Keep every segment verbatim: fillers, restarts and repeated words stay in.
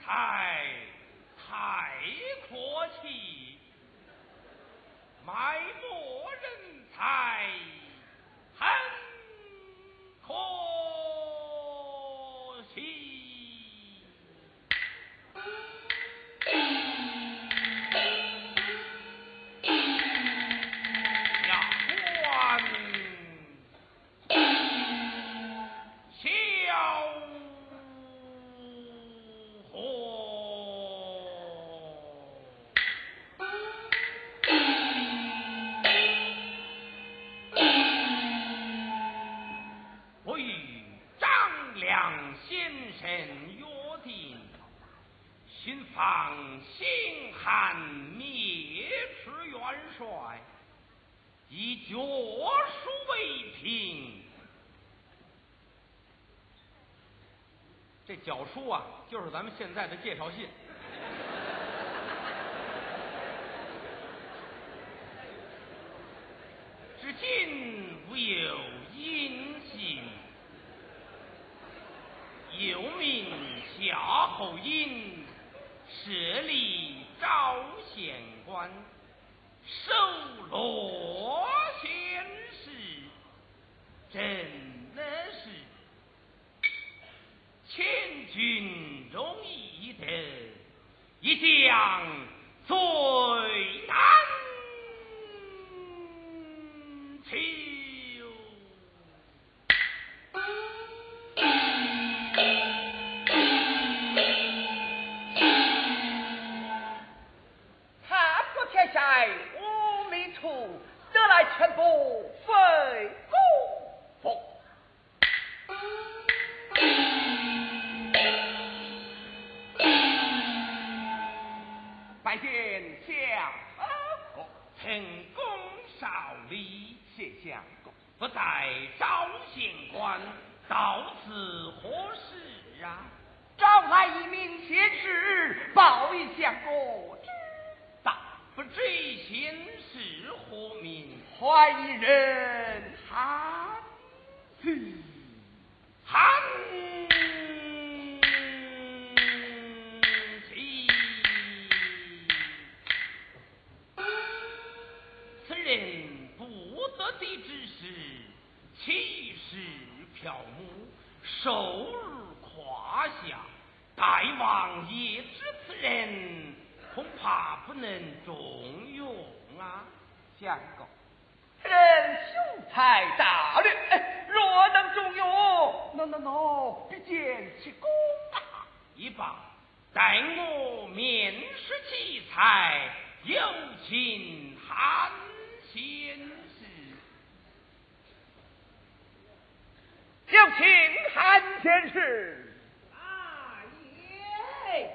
才太阔气，埋没人才很可惜。放兴汉灭斥元帅，以脚书为凭。这脚书啊，就是咱们现在的介绍信。至今无有音信，又名夏侯婴。设立赵县官，守罗县事，真的是千军容易得，一将最难求。 无名处得来全部非公服，拜见相公， 成功少礼， 谢相公。 不在赵县官，到此何事啊？ 招来一名贤士，报与相公知道。 不知贤士何名？ 怀疑人韩琦。 韩琦，此人不得地之士，气势飘目，受辱胯下。大王也知此人，恐怕不能重用啊。 相公，人雄才大略，若能重用，那那那必见其功啊！ 一罢，待我面试奇才，有请韩先生。 有请韩先生。 啊耶！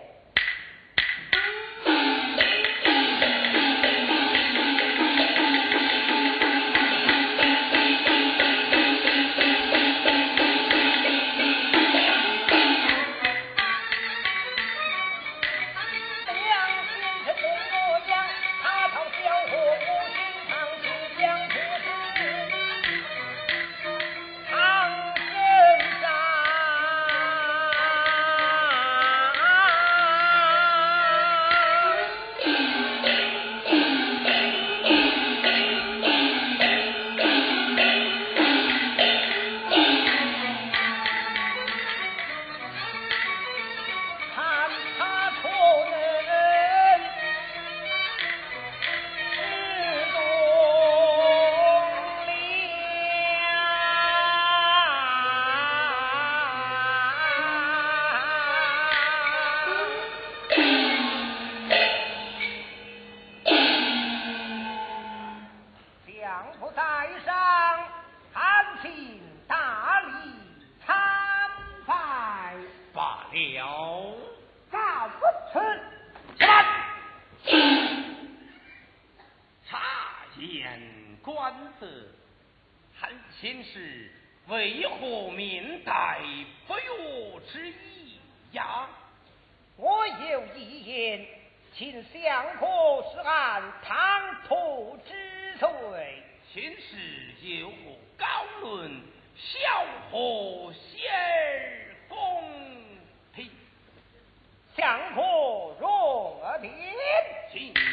秦氏为何面带不悦之意呀？ 我有一言，请相国是按唐突之罪。 秦氏有何高论，萧何谢而公平？ 相相可容而便。 请下。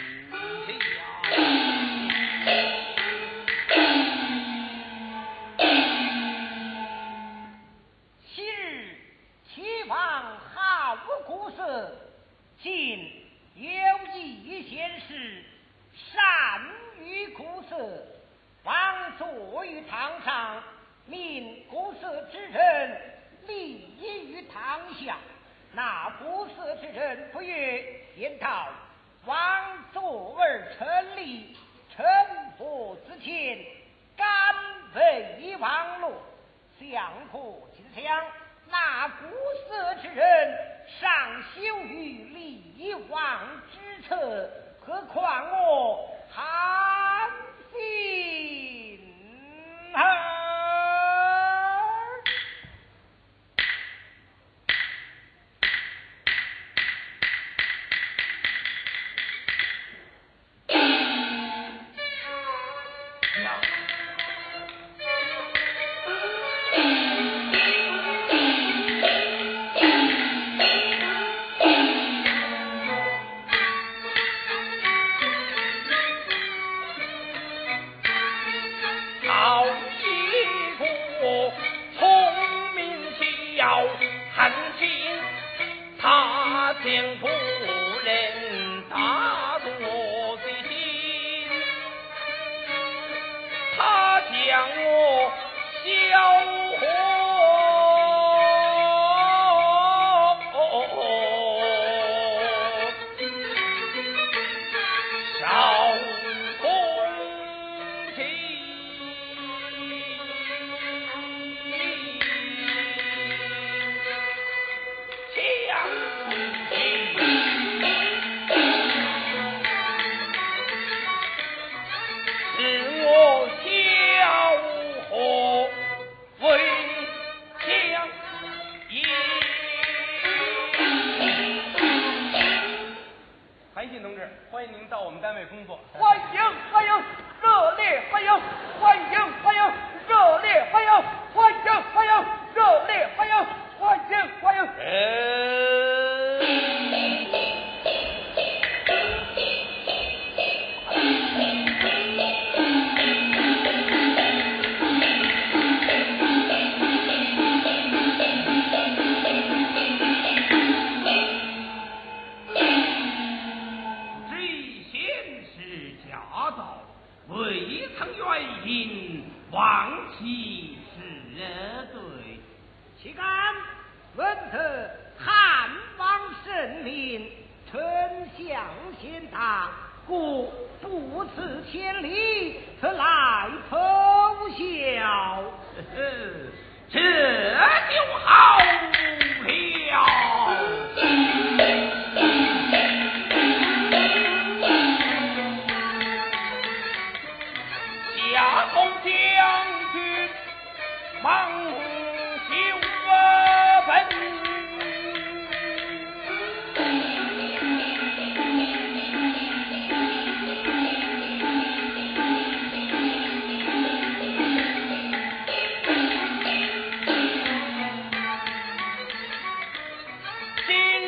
昔日齐王好古色，今有一贤士善于古色，王坐于堂上，命古色之人立于堂下。那古色之人不悦，先逃，王坐而称立，臣服之前，敢为王落。相可今想，那古色之人尚羞于立王之策，何况我韩信儿？ 将夫人打动我的心，他将我消火。 欢迎您到我们单位工作。 欢迎欢迎，热烈欢迎！欢迎欢迎，热烈欢迎！欢迎欢迎，热烈欢迎！欢迎欢迎。 未曾原因，望其是对。 岂敢闻得汉王圣命，丞相先达，故不辞千里，特来投效。 这就好了。夏侯将军忙修本，今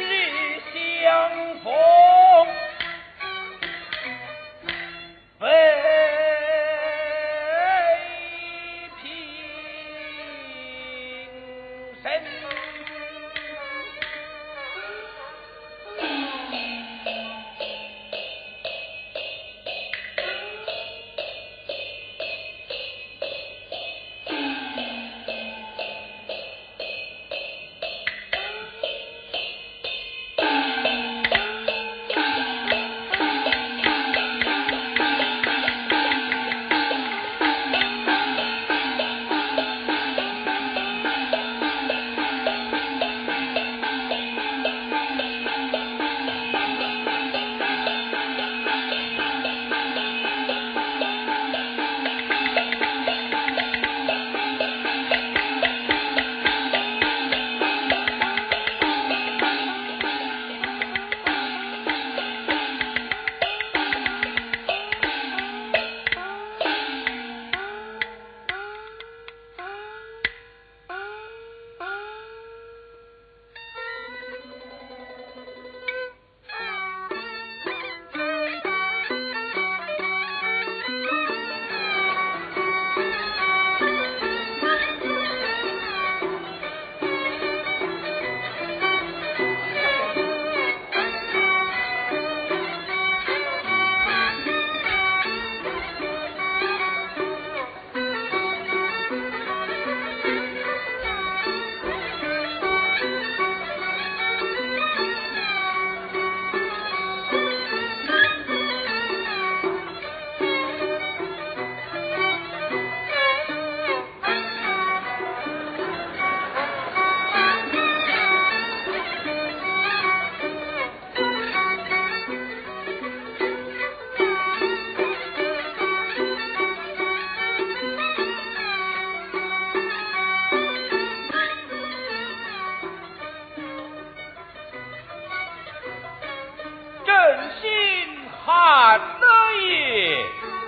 心寒了也。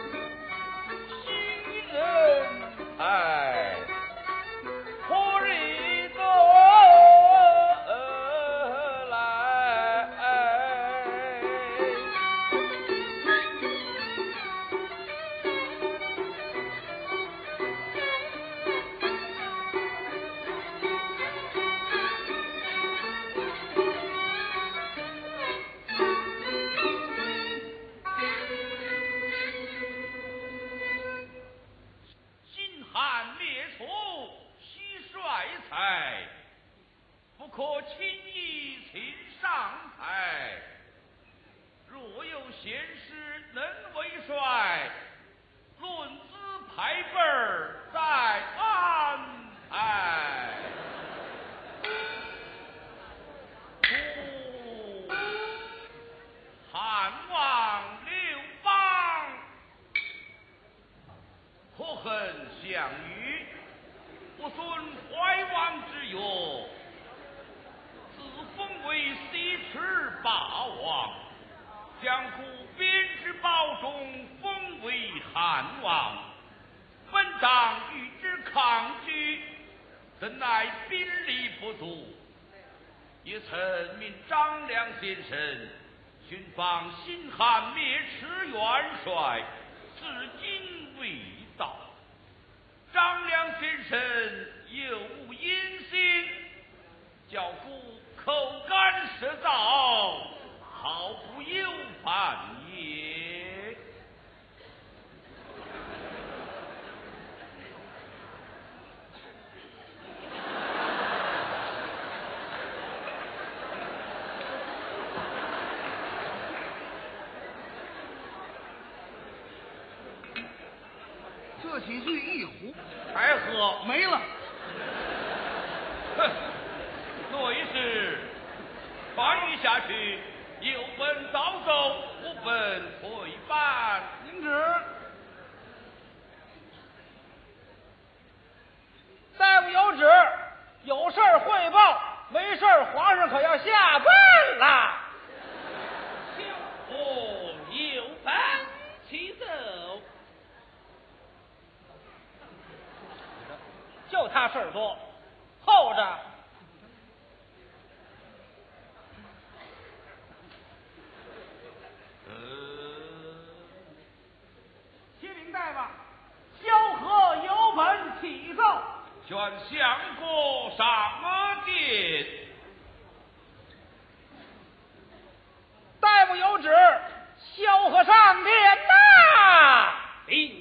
新人哎， 何日得来？ 心寒灭除须帅才，不可轻易请上台。若有贤士能为帅，论资排辈儿再安排。故汉王刘邦可恨项羽，不遵怀王之约，自封为西池霸王，将故编之宝中封为汉王。本当与之抗拒，怎奈兵力不足，也曾命张良先生寻访新汉灭池元帅，至今未到。张良先生有无因心，叫故口干舌燥，好不有饭也。 这几句一壶还喝？ 没了。 哼，内是传谕下去，有本早奏，无本退班。 您旨。 大夫有旨，有事儿汇报，没事儿皇上可要下班啦。 小伙有本起奏。 就他事儿多，候着。 呃， 启禀大夫，萧何有本起奏。 宣相国上殿。 大夫有旨，萧何上殿呐。 领。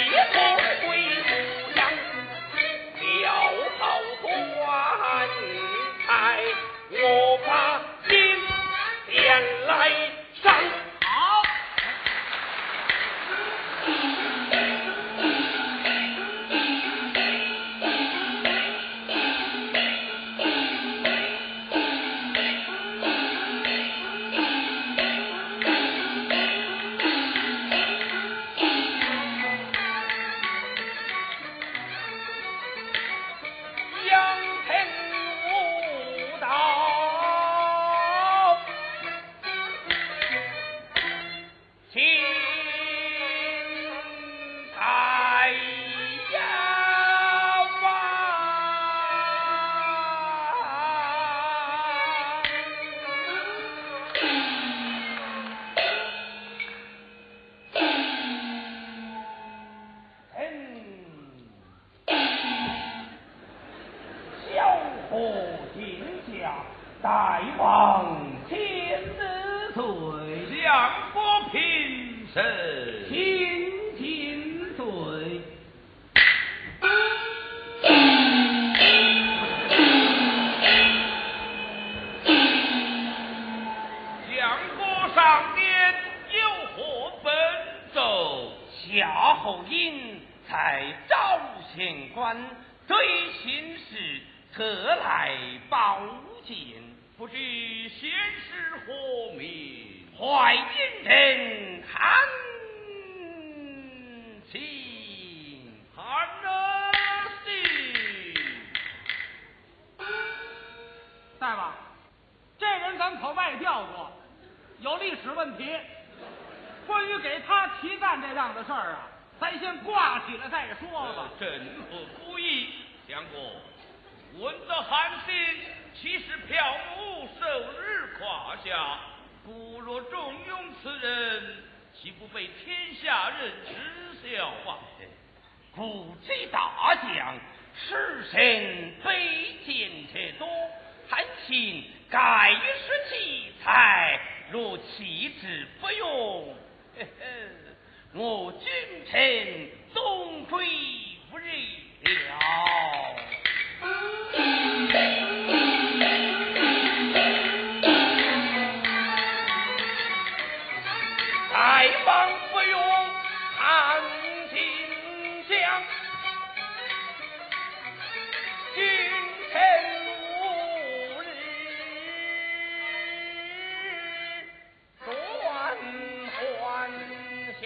回故乡，潦草端。 何天下，大王千岁， 相国平身， 请千岁。 相国上殿有何奔奏？ 夏侯婴在昭县关对新事特来报见， 不知先是何名？ 淮阴人韩信。 韩儿信。 大王，这人咱可外调过，有历史问题。关于给他提干这样的事儿啊，咱先挂起来再说吧。 朕何故意？相国，闻得韩信其实票目受日胯下，故若重用此人，岂不被天下人耻笑啊？ 古之大将，世神卑贱且多，韩信盖是奇才，若弃之不用，呵呵，我君臣终归不仁了。大王不用韩信将，君臣无日断还乡。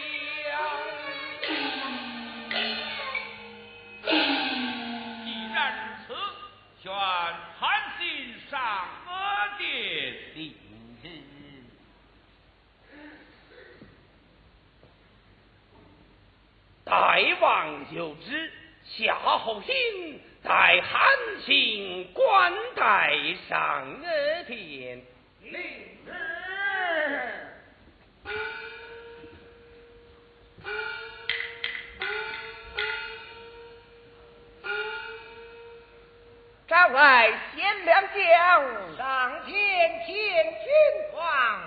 既然如此，宣韩信上阿殿。 令日大王就知，夏侯婴待韩信官带上阿殿。 令日。 召来贤良将，上前见君王。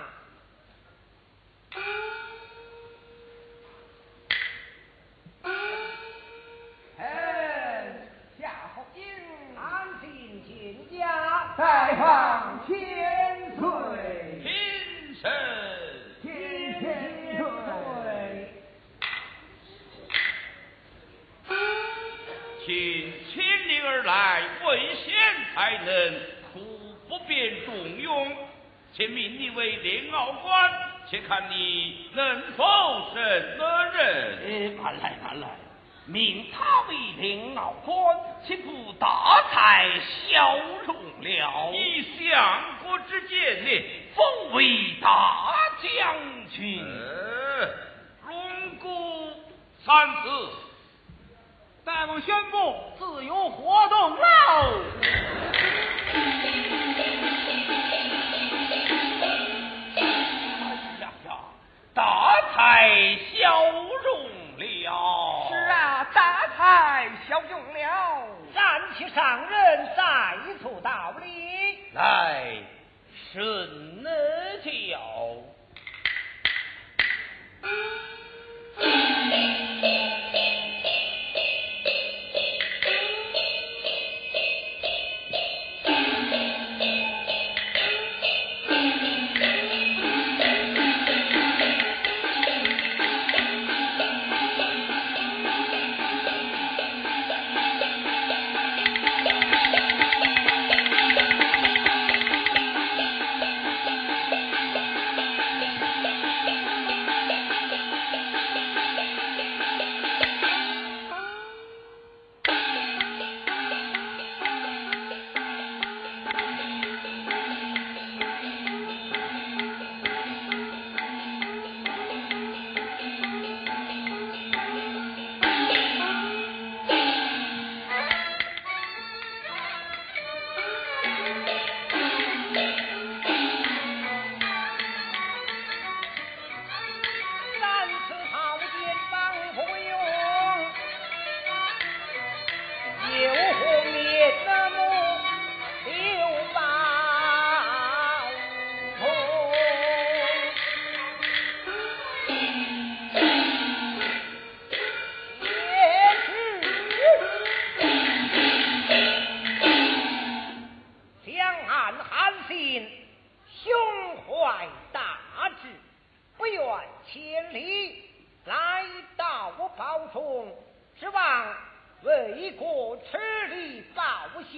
哎，夏侯婴， 韩信见驾， 大王千岁， 平身。 千千岁。 请千里而来问贤才能，苦不便重用，且命你为连奥官，且看你能否胜任。 呃，慢来慢来，命他为连奥官，岂不大材小用了？ 以相国之见呢？ 封为大将军。 呃，荣顾三子。 大王宣布自由活动喽！ 哎呀呀，大材小用了。 是啊，大材小用了。暂且上任，再促道理。 来，顺儿教。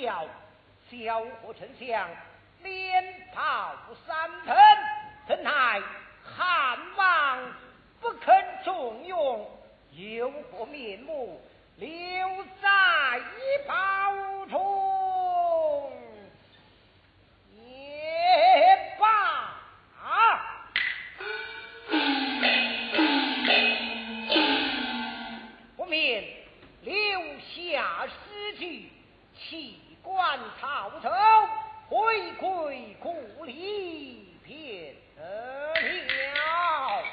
了，小伙丞相连炮三喷，怎奈汉王不肯重用，有何面目留在炮中？也罢。不免留下诗句，弃官逃走，回归故里便了。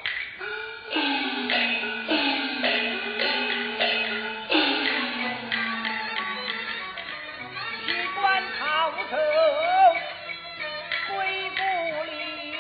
弃官逃走，回故里。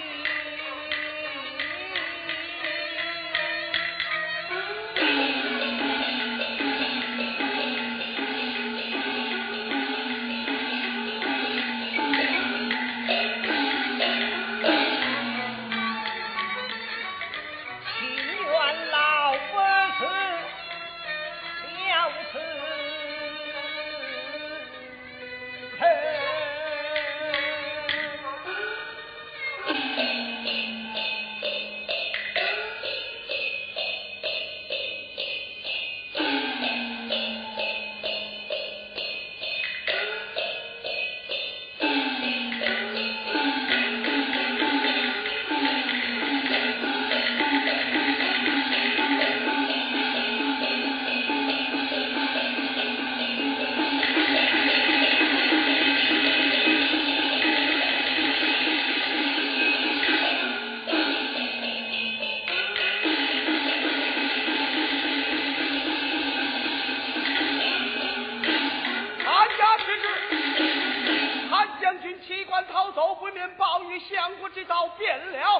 相国之道变了。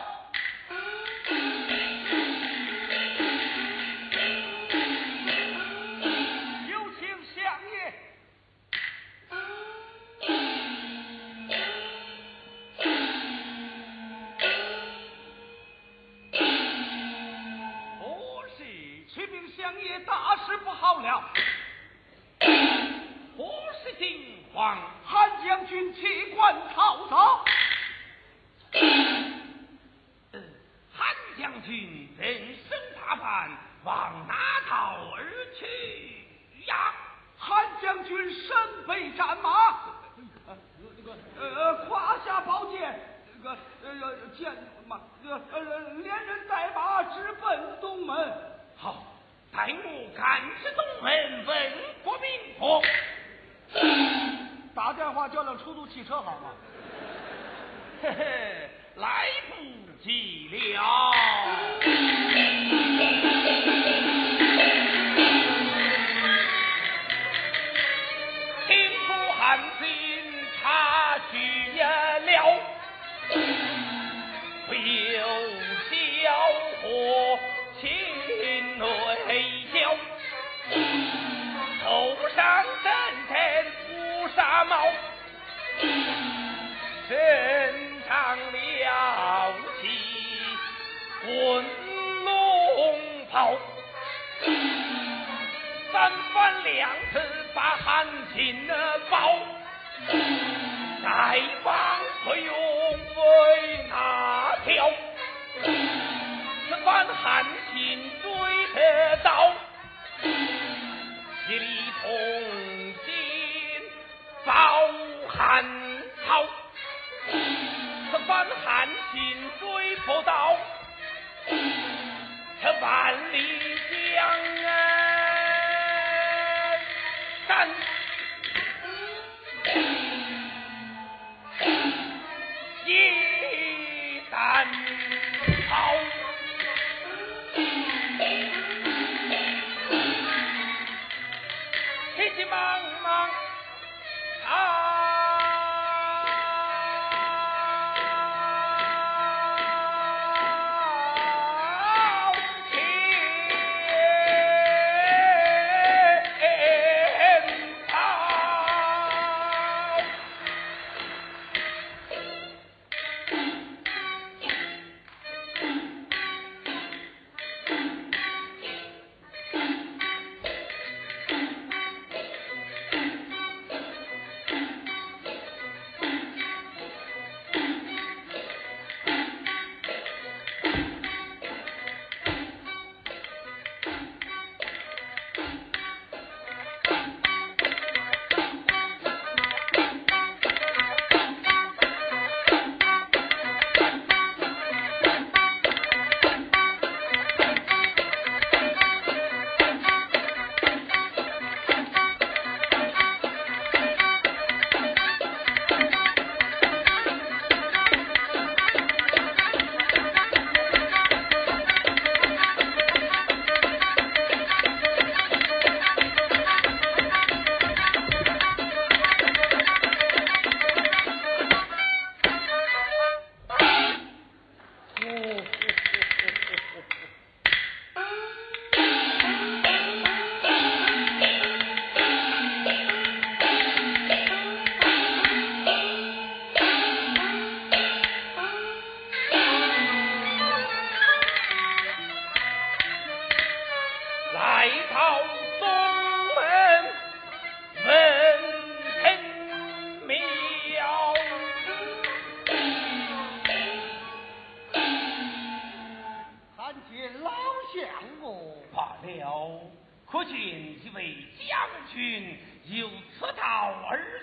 有请相爷。不是，启禀相爷，大事不好了。 何事惊慌？ 韩将军弃官逃走。 韩将军人生大半，往哪逃而去呀？ 韩将军身背战马，呃，那个呃，胯下宝剑，那个呃剑马，呃呃连人带马直奔东门。 好，待我赶至东门问过明婆。 打电话叫辆出租汽车好吗？ 嘿嘿，来不及了。听说韩信他去了，有小伙亲泪交，头上阵阵乌纱帽，身上了起滚龙袍，三番两次把韩信抱，再望不用为哪条？此番韩信追得到，一力同心保汉朝。此番韩信追不到，这万里江山一旦好，急急忙忙啊！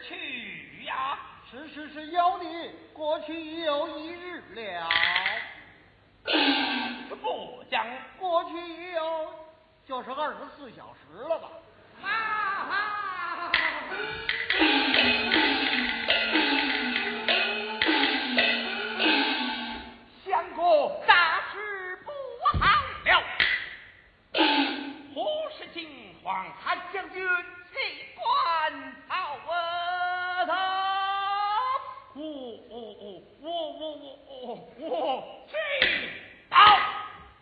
去呀？ 是是是，有的，过去已有一日了。 不讲， 过去已有，就是二十四小时了吧？ 啊！相公，大事不好了！何事惊慌？韩将军弃官逃啊！我我我我我我我我知道了。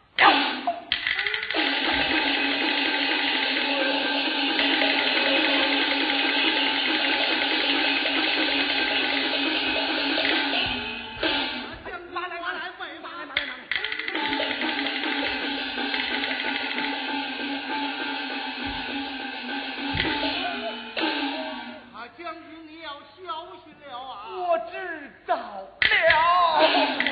我知道了。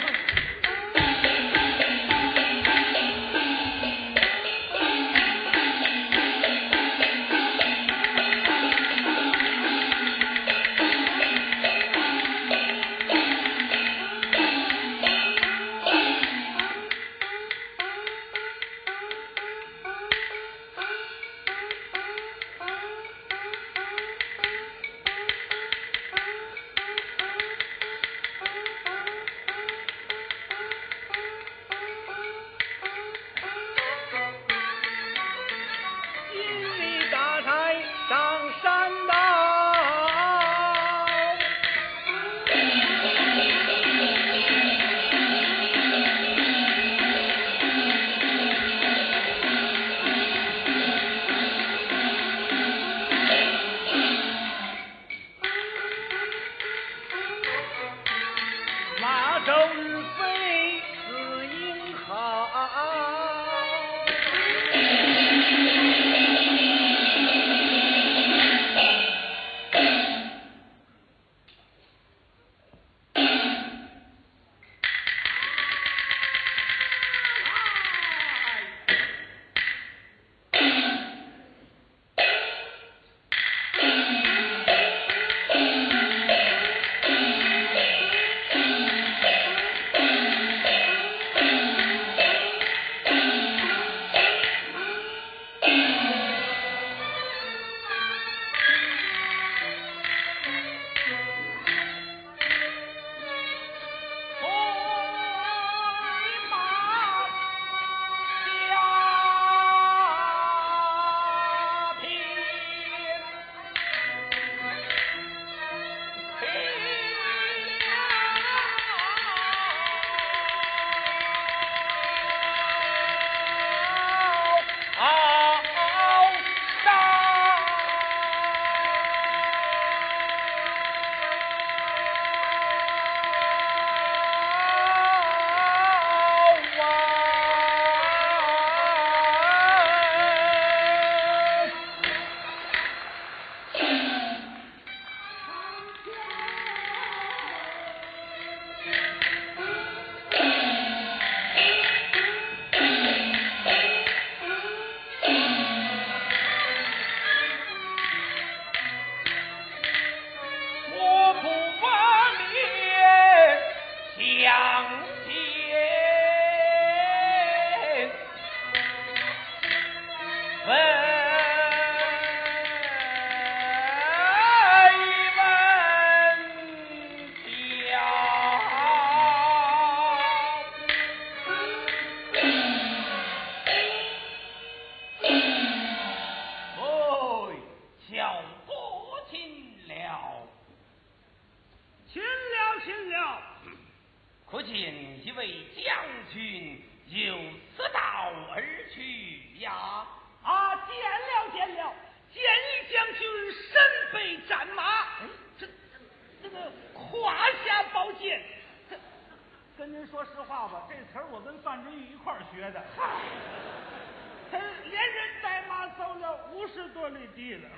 可见一位将军由此道而去呀！ 啊，见了见了，见一将军身背战马，这这个胯下宝剑。跟您说实话吧，这词儿我跟范志毅一块儿学的。他连人带马走了五十多里地了。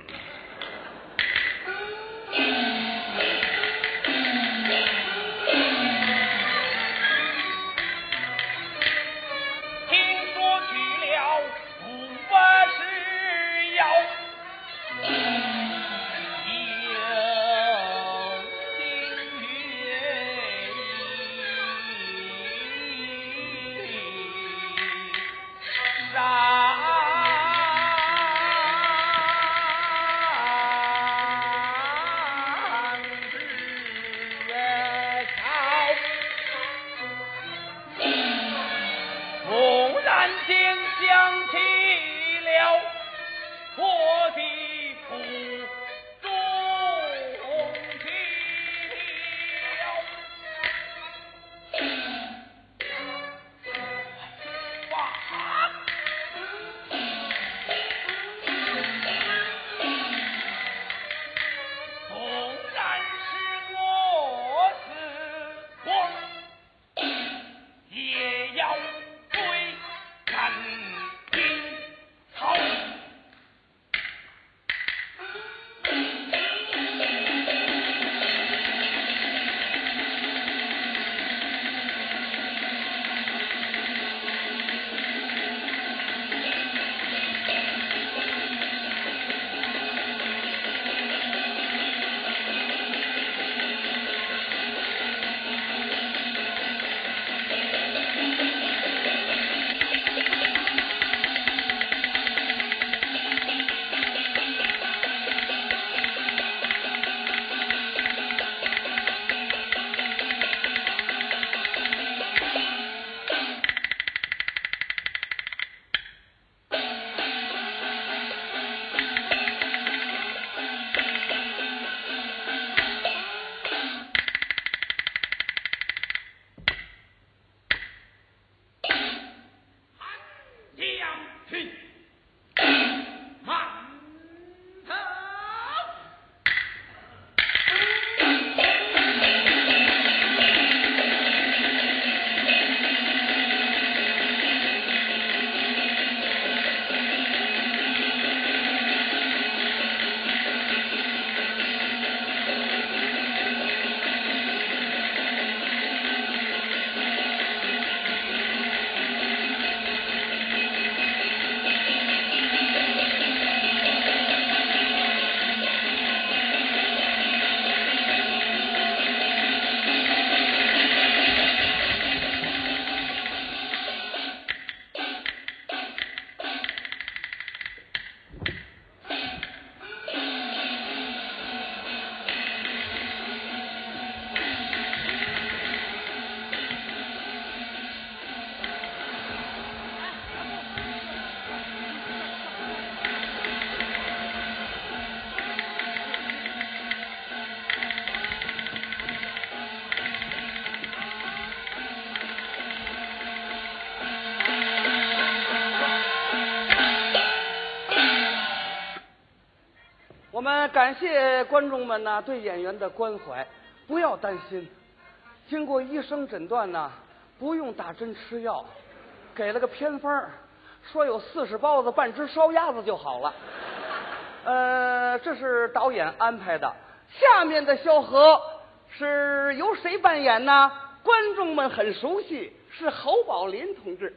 听说去了五百是要有我们感谢观众们呢对演员的关怀，不要担心，经过医生诊断呢，不用打针吃药，给了个偏方，说有四十包子半只烧鸭子就好了。呃，这是导演安排的。下面的萧何是由谁扮演呢？观众们很熟悉，是侯宝林同志。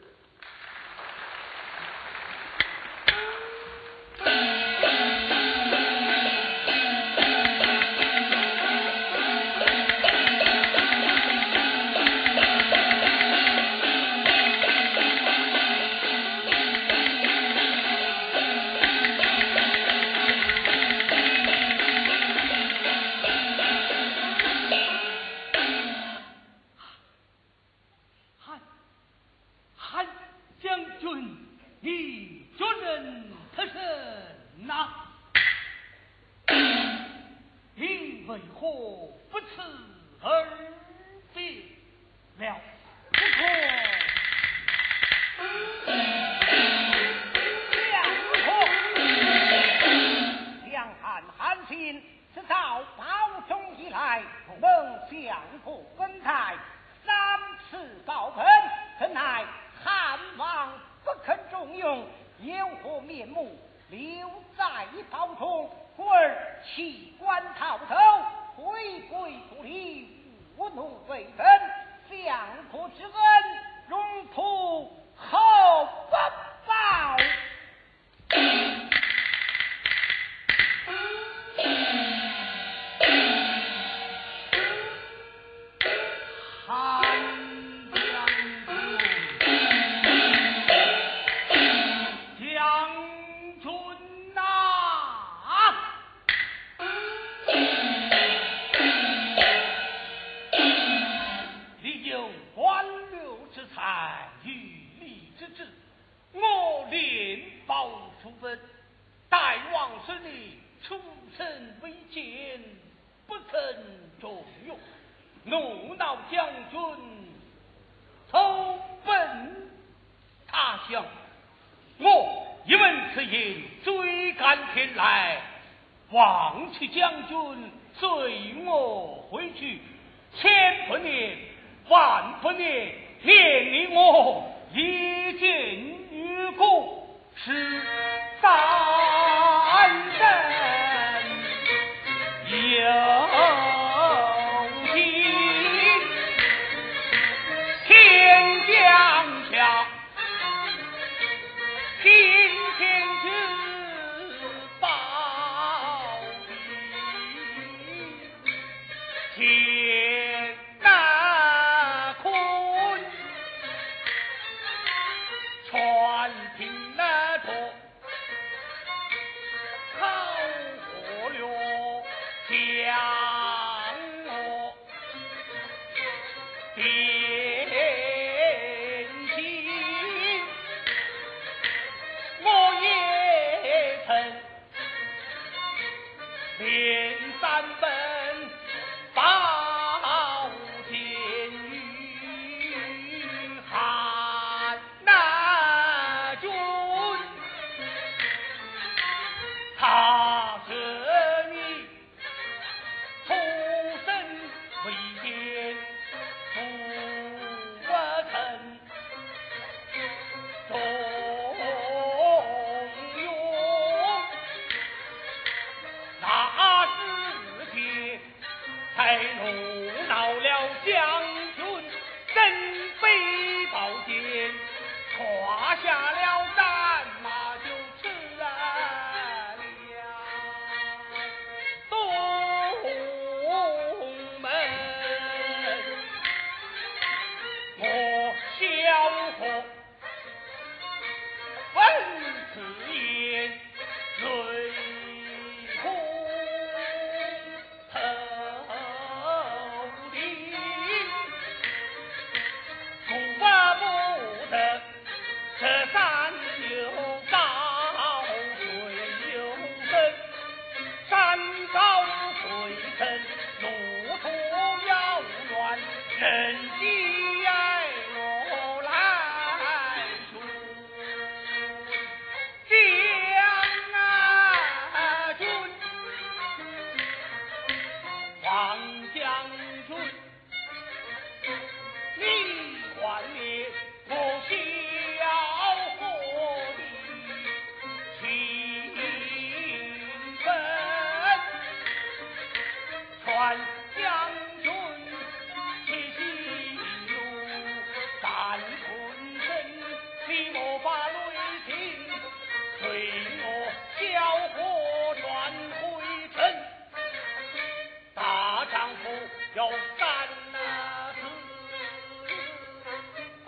王将军，你幻灭不孝国的情分，传将军其心怒，但困身你莫把雷霆，随我小火转回城。大丈夫要干那事，哎。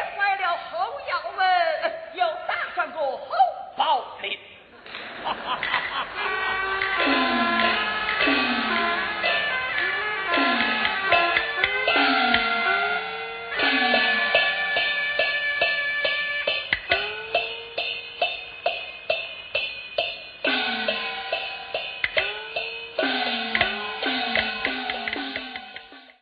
累坏了后腰们，又打算个后宝林。哈哈哈。